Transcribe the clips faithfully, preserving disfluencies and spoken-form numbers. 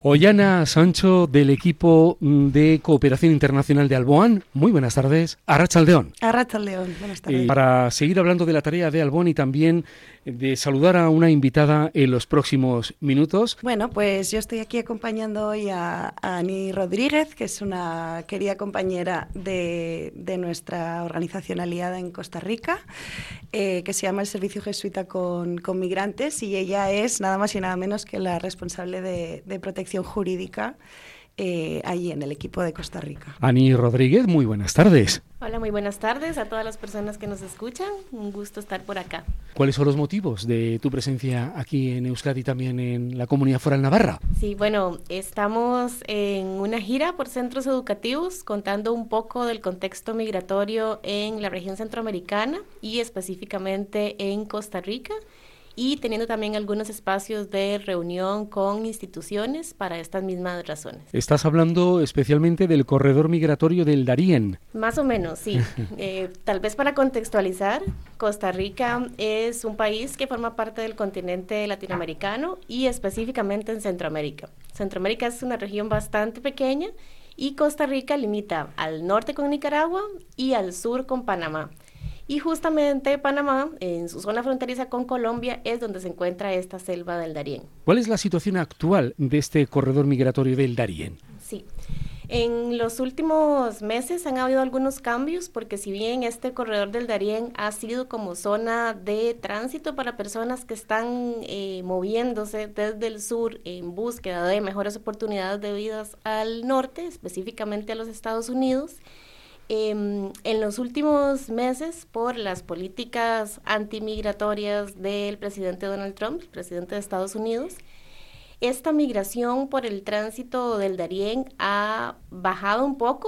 Ollana Sancho, del equipo de Cooperación Internacional de Alboan. Muy buenas tardes. Arratsaldeon. Arratsaldeon, buenas tardes. Eh, para seguir hablando de la tarea de Alboan y también de saludar a una invitada en los próximos minutos. Bueno, pues yo estoy aquí acompañando hoy a, a Ani Rodríguez, que es una querida compañera de, de nuestra organización aliada en Costa Rica, eh, que se llama el Servicio Jesuita con, con Migrantes, y ella es nada más y nada menos que la responsable de, de protección jurídica eh, allí en el equipo de Costa Rica. Ani Rodríguez, muy buenas tardes. Hola, muy buenas tardes a todas las personas que nos escuchan. Un gusto estar por acá. ¿Cuáles son los motivos de tu presencia aquí en Euskadi y también en la Comunidad Foral Navarra? Sí, bueno, estamos en una gira por centros educativos contando un poco del contexto migratorio en la región centroamericana y específicamente en Costa Rica, y teniendo también algunos espacios de reunión con instituciones para estas mismas razones. Estás hablando especialmente del corredor migratorio del Darién. Más o menos, sí. eh, tal vez para contextualizar, Costa Rica es un país que forma parte del continente latinoamericano y específicamente en Centroamérica. Centroamérica es una región bastante pequeña y Costa Rica limita al norte con Nicaragua y al sur con Panamá. Y justamente Panamá, en su zona fronteriza con Colombia, es donde se encuentra esta selva del Darién. ¿Cuál es la situación actual de este corredor migratorio del Darién? Sí, en los últimos meses han habido algunos cambios, porque si bien este corredor del Darién ha sido como zona de tránsito para personas que están eh, moviéndose desde el sur en búsqueda de mejores oportunidades de vida al norte, específicamente a los Estados Unidos, Eh, en los últimos meses, por las políticas antimigratorias del presidente Donald Trump, el presidente de Estados Unidos, esta migración por el tránsito del Darién ha bajado un poco.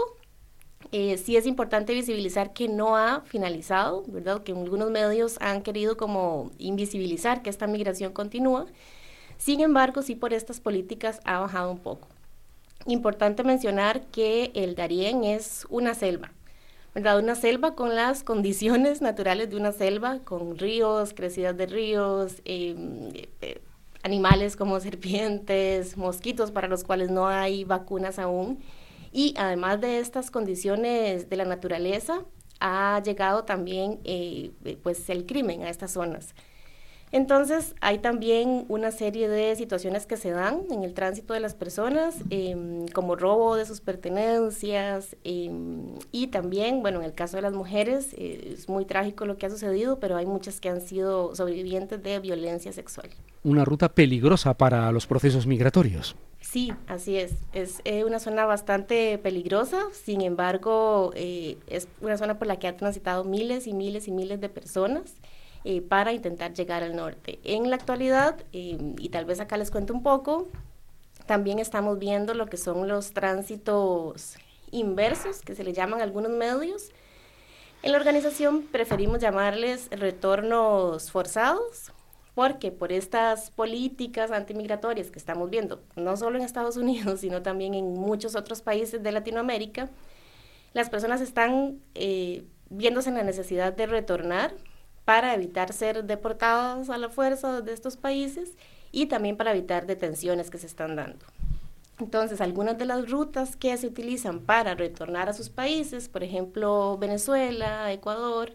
Eh, sí es importante visibilizar que no ha finalizado, ¿verdad? Que algunos medios han querido como invisibilizar que esta migración continúa. Sin embargo, sí, por estas políticas ha bajado un poco. Importante mencionar que el Darién es una selva, ¿verdad? Una selva con las condiciones naturales de una selva, con ríos, crecidas de ríos, eh, eh, animales como serpientes, mosquitos para los cuales no hay vacunas aún. Y además de estas condiciones de la naturaleza, ha llegado también eh, pues el crimen a estas zonas. Entonces, hay también una serie de situaciones que se dan en el tránsito de las personas, eh, como robo de sus pertenencias, eh, y también, bueno, en el caso de las mujeres, eh, es muy trágico lo que ha sucedido, pero hay muchas que han sido sobrevivientes de violencia sexual. Una ruta peligrosa para los procesos migratorios. Sí, así es. Es eh, una zona bastante peligrosa, sin embargo, eh, es una zona por la que han transitado miles y miles y miles de personas, Eh, para intentar llegar al norte. En la actualidad, eh, y tal vez acá les cuento un poco, también estamos viendo lo que son los tránsitos inversos, que se le llaman algunos medios. En la organización preferimos llamarles retornos forzados, porque por estas políticas antimigratorias que estamos viendo, no solo en Estados Unidos, sino también en muchos otros países de Latinoamérica, las personas están eh, viéndose en la necesidad de retornar para evitar ser deportados a la fuerza de estos países y también para evitar detenciones que se están dando. Entonces, algunas de las rutas que se utilizan para retornar a sus países, por ejemplo, Venezuela, Ecuador,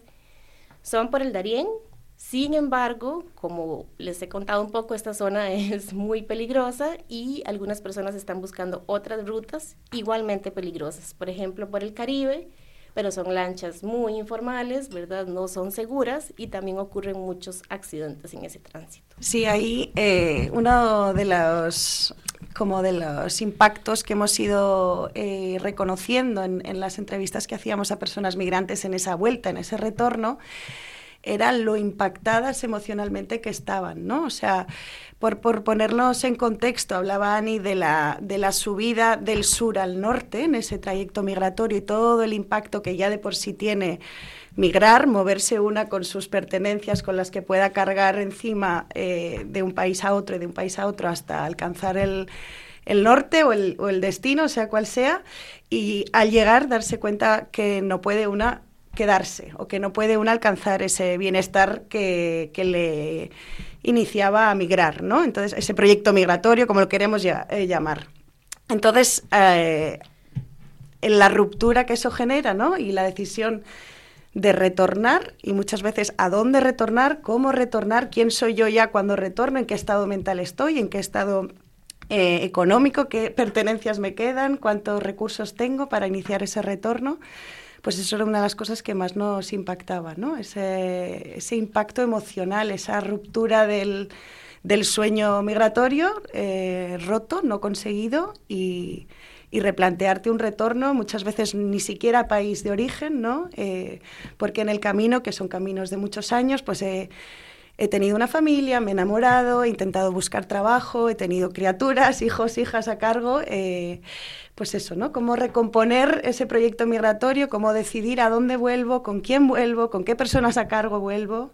son por el Darién. Sin embargo, como les he contado un poco, esta zona es muy peligrosa y algunas personas están buscando otras rutas igualmente peligrosas, por ejemplo, por el Caribe, pero son lanchas muy informales, ¿verdad? No son seguras y también ocurren muchos accidentes en ese tránsito. Sí, ahí eh, uno de los, como de los impactos que hemos ido eh, reconociendo en, en las entrevistas que hacíamos a personas migrantes en esa vuelta, en ese retorno, era lo impactadas emocionalmente que estaban, ¿no? O sea, por, por ponernos en contexto, hablaba Ani de la, de la subida del sur al norte en ese trayecto migratorio y todo el impacto que ya de por sí tiene migrar, moverse una con sus pertenencias, con las que pueda cargar encima eh, de un país a otro y de un país a otro hasta alcanzar el, el norte o el, o el destino, sea cual sea, y al llegar darse cuenta que no puede una quedarse o que no puede uno alcanzar ese bienestar que, que, le, iniciaba a migrar, ¿no? Entonces, ese proyecto migratorio, como lo queremos ya, eh, llamar. Entonces, eh, en la ruptura que eso genera, ¿no? Y la decisión de retornar, y muchas veces a dónde retornar, cómo retornar, quién soy yo ya cuando retorno, en qué estado mental estoy, en qué estado eh, económico, qué pertenencias me quedan, cuántos recursos tengo para iniciar ese retorno. Pues eso era una de las cosas que más nos impactaba, ¿no? Ese, ese impacto emocional, esa ruptura del, del sueño migratorio eh, roto, no conseguido, y, y replantearte un retorno, muchas veces ni siquiera a país de origen, ¿no? Eh, porque en el camino, que son caminos de muchos años, pues he, he tenido una familia, me he enamorado, he intentado buscar trabajo, he tenido criaturas, hijos, hijas a cargo, eh, pues eso, ¿no? Cómo recomponer ese proyecto migratorio, cómo decidir a dónde vuelvo, con quién vuelvo, con qué personas a cargo vuelvo.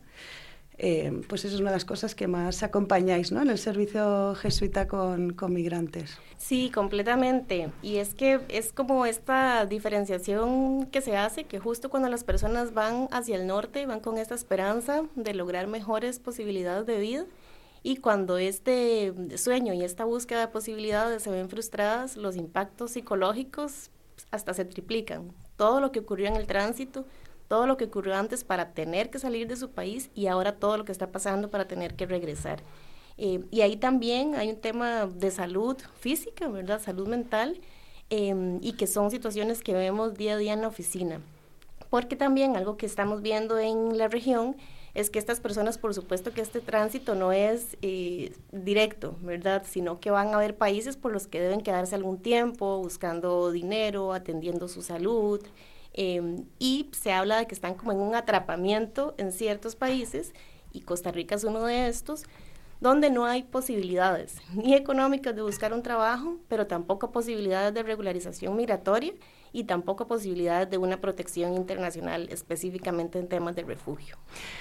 Eh, pues eso es una de las cosas que más acompañáis, ¿no? En el servicio jesuita con, con migrantes. Sí, completamente. Y es que es como esta diferenciación que se hace, que justo cuando las personas van hacia el norte, van con esta esperanza de lograr mejores posibilidades de vida, y cuando este sueño y esta búsqueda de posibilidades se ven frustradas, los impactos psicológicos hasta se triplican. Todo lo que ocurrió en el tránsito, todo lo que ocurrió antes para tener que salir de su país, y ahora todo lo que está pasando para tener que regresar. Eh, y ahí también hay un tema de salud física, ¿verdad? Salud mental, eh, y que son situaciones que vemos día a día en la oficina. Porque también algo que estamos viendo en la región es que estas personas, por supuesto que este tránsito no es eh, directo, ¿verdad? Sino que van a haber países por los que deben quedarse algún tiempo, buscando dinero, atendiendo su salud, eh, y se habla de que están como en un atrapamiento en ciertos países, y Costa Rica es uno de estos, donde no hay posibilidades ni económicas de buscar un trabajo, pero tampoco posibilidades de regularización migratoria, y tampoco posibilidades de una protección internacional, específicamente en temas de refugio.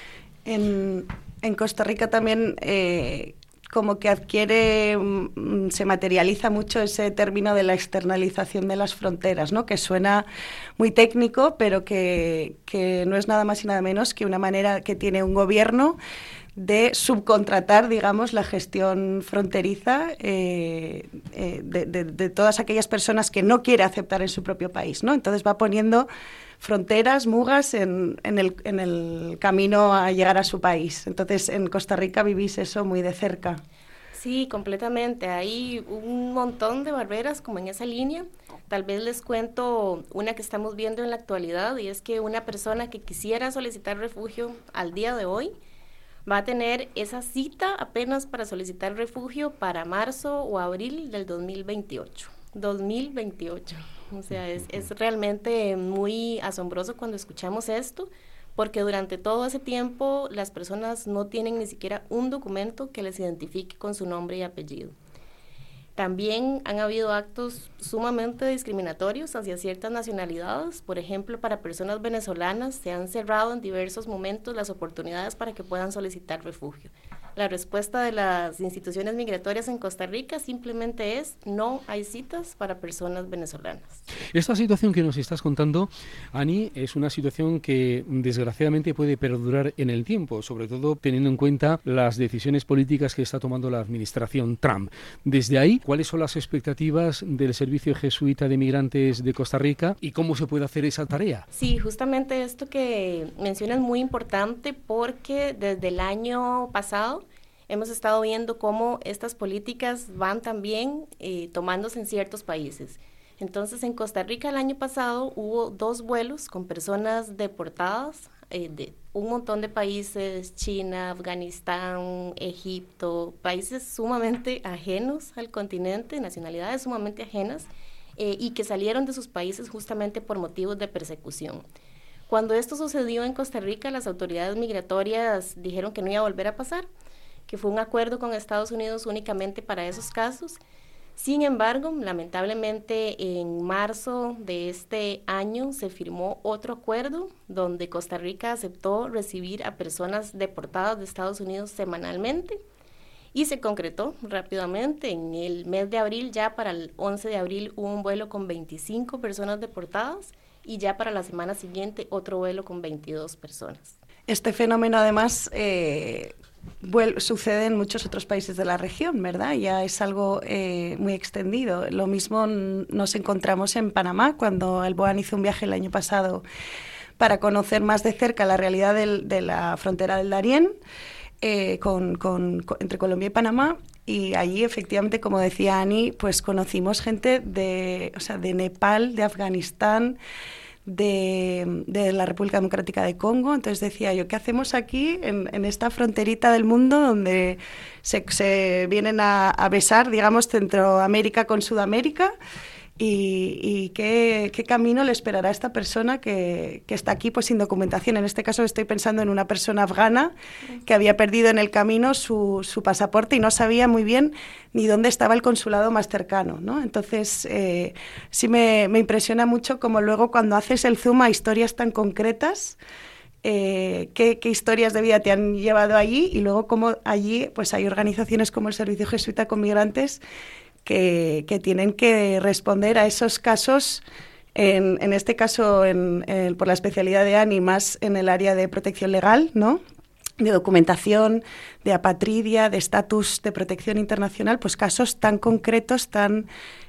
En, en Costa Rica también eh, como que adquiere, mm, se materializa mucho ese término de la externalización de las fronteras, ¿no? Que suena muy técnico, pero que, que no es nada más y nada menos que una manera que tiene un gobierno de subcontratar, digamos, la gestión fronteriza eh, eh, de, de, de todas aquellas personas que no quiere aceptar en su propio país, ¿no? Entonces va poniendo fronteras, mugas en, en, el, en el camino a llegar a su país. Entonces, en Costa Rica vivís eso muy de cerca. Sí, completamente. Hay un montón de barreras como en esa línea. Tal vez les cuento una que estamos viendo en la actualidad, y es que una persona que quisiera solicitar refugio al día de hoy va a tener esa cita apenas para solicitar refugio para marzo o abril del dos mil veintiocho. dos mil veintiocho. O sea, es, es realmente muy asombroso cuando escuchamos esto, porque durante todo ese tiempo las personas no tienen ni siquiera un documento que les identifique con su nombre y apellido. También han habido actos sumamente discriminatorios hacia ciertas nacionalidades. Por ejemplo, para personas venezolanas se han cerrado en diversos momentos las oportunidades para que puedan solicitar refugio. La respuesta de las instituciones migratorias en Costa Rica simplemente es: no hay citas para personas venezolanas. Esta situación que nos estás contando, Ani, es una situación que desgraciadamente puede perdurar en el tiempo, sobre todo teniendo en cuenta las decisiones políticas que está tomando la administración Trump. Desde ahí, ¿cuáles son las expectativas del Servicio Jesuita de Migrantes de Costa Rica y cómo se puede hacer esa tarea? Sí, justamente esto que mencionas es muy importante, porque desde el año pasado hemos estado viendo cómo estas políticas van también eh, tomándose en ciertos países. Entonces, en Costa Rica el año pasado hubo dos vuelos con personas deportadas eh, de un montón de países: China, Afganistán, Egipto, países sumamente ajenos al continente, nacionalidades sumamente ajenas, eh, y que salieron de sus países justamente por motivos de persecución. Cuando esto sucedió en Costa Rica, las autoridades migratorias dijeron que no iba a volver a pasar, que fue un acuerdo con Estados Unidos únicamente para esos casos. Sin embargo, lamentablemente en marzo de este año se firmó otro acuerdo donde Costa Rica aceptó recibir a personas deportadas de Estados Unidos semanalmente, y se concretó rápidamente. En el mes de abril, ya para el once de abril, hubo un vuelo con veinticinco personas deportadas, y ya para la semana siguiente otro vuelo con veintidós personas. Este fenómeno además... Eh... sucede en muchos otros países de la región, ¿verdad? Ya es algo eh, muy extendido. Lo mismo nos encontramos en Panamá, cuando el BOAN hizo un viaje el año pasado para conocer más de cerca la realidad del, de la frontera del Darién, eh, con, con, con, entre Colombia y Panamá. Y allí, efectivamente, como decía Ani, pues conocimos gente de, o sea, de Nepal, de Afganistán, de, de la República Democrática de Congo. Entonces decía yo, ¿qué hacemos aquí en, en esta fronterita del mundo donde se, se vienen a, a besar, digamos, Centroamérica con Sudamérica? Y, y qué, qué camino le esperará a esta persona que, que está aquí pues sin documentación. En este caso estoy pensando en una persona afgana que había perdido en el camino su, su pasaporte y no sabía muy bien ni dónde estaba el consulado más cercano, ¿no? Entonces eh, sí me, me impresiona mucho como luego cuando haces el zoom a historias tan concretas, Eh, qué, qué historias de vida te han llevado allí, y luego cómo allí pues hay organizaciones como el Servicio Jesuita con Migrantes que, que tienen que responder a esos casos, en, en este caso en, en, por la especialidad de Ani, más en el área de protección legal, ¿no?, de documentación, de apatridia, de estatus de protección internacional, pues casos tan concretos, tan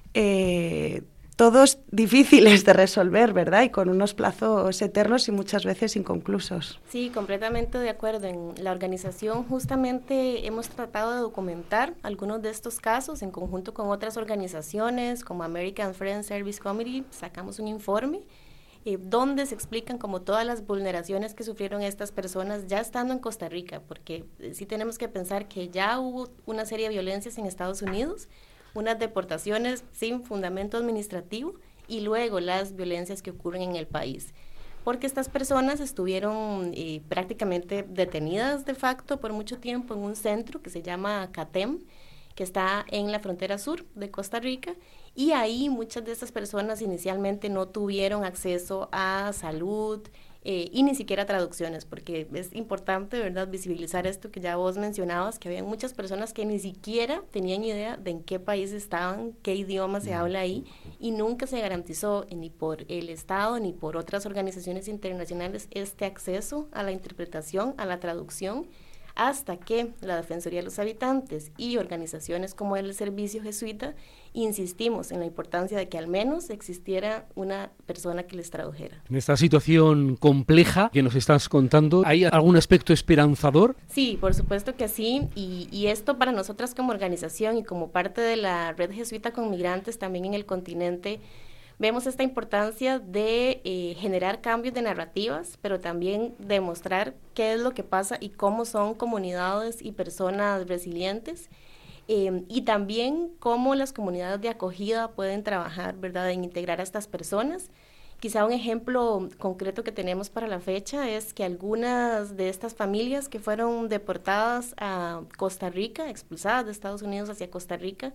eh, todos difíciles de resolver, ¿verdad? Y con unos plazos eternos y muchas veces inconclusos. Sí, completamente de acuerdo. En la organización justamente hemos tratado de documentar algunos de estos casos en conjunto con otras organizaciones como American Friends Service Committee. Sacamos un informe eh, donde se explican como todas las vulneraciones que sufrieron estas personas ya estando en Costa Rica, porque eh, sí tenemos que pensar que ya hubo una serie de violencias en Estados Unidos, unas deportaciones sin fundamento administrativo y luego las violencias que ocurren en el país. Porque estas personas estuvieron eh, prácticamente detenidas de facto por mucho tiempo en un centro que se llama CATEM, que está en la frontera sur de Costa Rica, y ahí muchas de estas personas inicialmente no tuvieron acceso a salud, Eh, y ni siquiera traducciones, porque es importante, ¿verdad?, visibilizar esto que ya vos mencionabas, que había muchas personas que ni siquiera tenían idea de en qué país estaban, qué idioma se habla ahí, y nunca se garantizó ni por el Estado ni por otras organizaciones internacionales este acceso a la interpretación, a la traducción, hasta que la Defensoría de los Habitantes y organizaciones como el Servicio Jesuita insistimos en la importancia de que al menos existiera una persona que les tradujera. En esta situación compleja que nos estás contando, ¿hay algún aspecto esperanzador? Sí, por supuesto que sí, y, y esto para nosotras como organización y como parte de la Red Jesuita con Migrantes también en el continente, vemos esta importancia de eh, generar cambios de narrativas, pero también demostrar qué es lo que pasa y cómo son comunidades y personas resilientes, eh, y también cómo las comunidades de acogida pueden trabajar, ¿verdad?, en integrar a estas personas. Quizá un ejemplo concreto que tenemos para la fecha es que algunas de estas familias que fueron deportadas a Costa Rica, expulsadas de Estados Unidos hacia Costa Rica,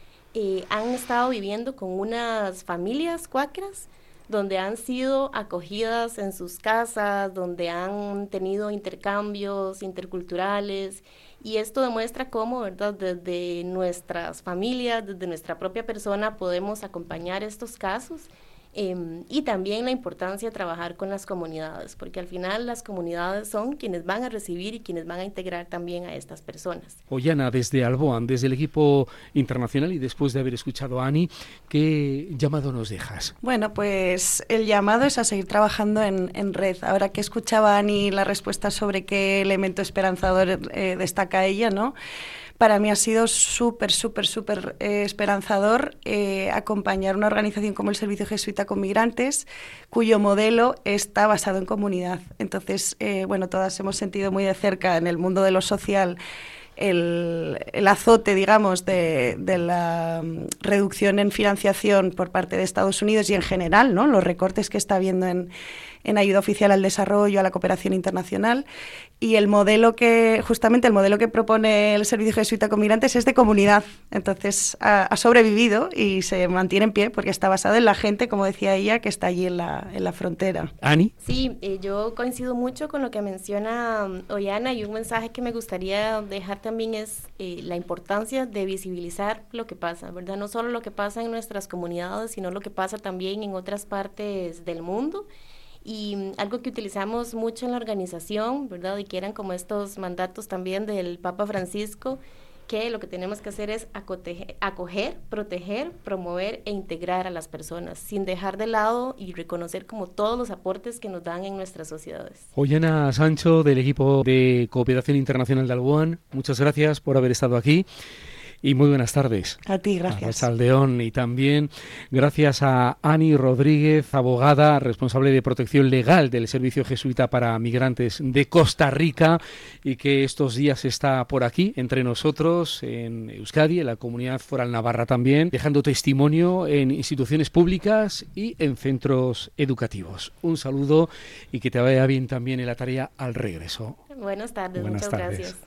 Eh, han estado viviendo con unas familias cuáqueras donde han sido acogidas en sus casas, donde han tenido intercambios interculturales, y esto demuestra cómo, ¿verdad?, desde nuestras familias, desde nuestra propia persona podemos acompañar estos casos. Eh, y también la importancia de trabajar con las comunidades, porque al final las comunidades son quienes van a recibir y quienes van a integrar también a estas personas. Ollana, desde Alboan, desde el equipo internacional y después de haber escuchado a Ani, ¿qué llamado nos dejas? Bueno, pues el llamado es a seguir trabajando en, en red. Ahora que escuchaba a Ani la respuesta sobre qué elemento esperanzador eh, destaca ella, ¿no?, para mí ha sido súper, súper, súper eh, esperanzador eh, acompañar una organización como el Servicio Jesuita con Migrantes, cuyo modelo está basado en comunidad. Entonces, eh, bueno, todas hemos sentido muy de cerca en el mundo de lo social el, el azote, digamos, de, de la reducción en financiación por parte de Estados Unidos y en general, ¿no?, los recortes que está habiendo en, en ayuda oficial al desarrollo, a la cooperación internacional. Y el modelo que, justamente el modelo que propone el Servicio Jesuita con Migrantes es de comunidad. Entonces ha, ha sobrevivido y se mantiene en pie porque está basado en la gente, como decía ella, que está allí en la, en la frontera. ¿Ani? Sí, eh, yo coincido mucho con lo que menciona um, Ollana, y un mensaje que me gustaría dejar también es eh, la importancia de visibilizar lo que pasa, ¿verdad? No solo lo que pasa en nuestras comunidades, sino lo que pasa también en otras partes del mundo. y algo que utilizamos mucho en la organización, ¿verdad? Y que eran como estos mandatos también del Papa Francisco, que lo que tenemos que hacer es acoger, acoger, proteger, promover e integrar a las personas, sin dejar de lado y reconocer como todos los aportes que nos dan en nuestras sociedades. Ollana Sancho, del equipo de Cooperación Internacional de Alboan, muchas gracias por haber estado aquí. Y muy buenas tardes. A ti, gracias. A Saldeón, y también gracias a Ani Rodríguez, abogada, responsable de protección legal del Servicio Jesuita para Migrantes de Costa Rica, y que estos días está por aquí entre nosotros en Euskadi, en la Comunidad Foral Navarra también, dejando testimonio en instituciones públicas y en centros educativos. Un saludo y que te vaya bien también en la tarea al regreso. Buenas tardes, Buenas muchas tardes. gracias.